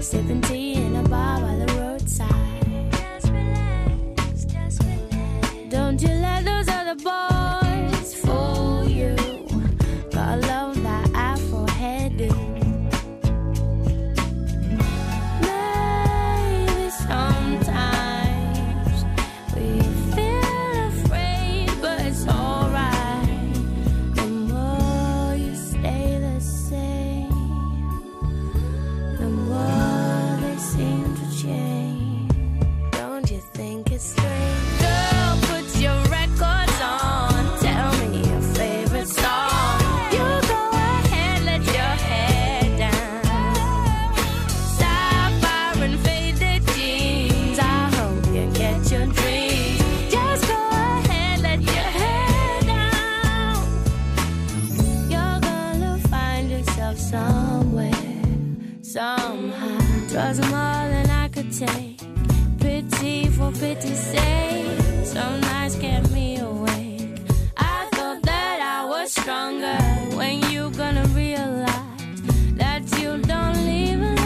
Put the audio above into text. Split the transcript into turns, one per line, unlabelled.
sipping tea in a bar by the roadside. Just relax, just relax. Don't you let those other boys fool you. Gotta love that Afro hairdo. Maybe sometimes we feel afraid, but it's alright. The more you stay the same, the more they seem to change. Don't you think it's strange? Girl, put your records on. Tell me your favorite song. You go ahead, let your hair down. Sapphire and faded jeans. I hope you get your dreams. Just go ahead, let your hair down. You're gonna find yourself somewhere, somehow. Drugs are more than I could take. Pity for pity's sake. Some nights kept me awake. I thought that I was stronger. When you gonna realize that you don't even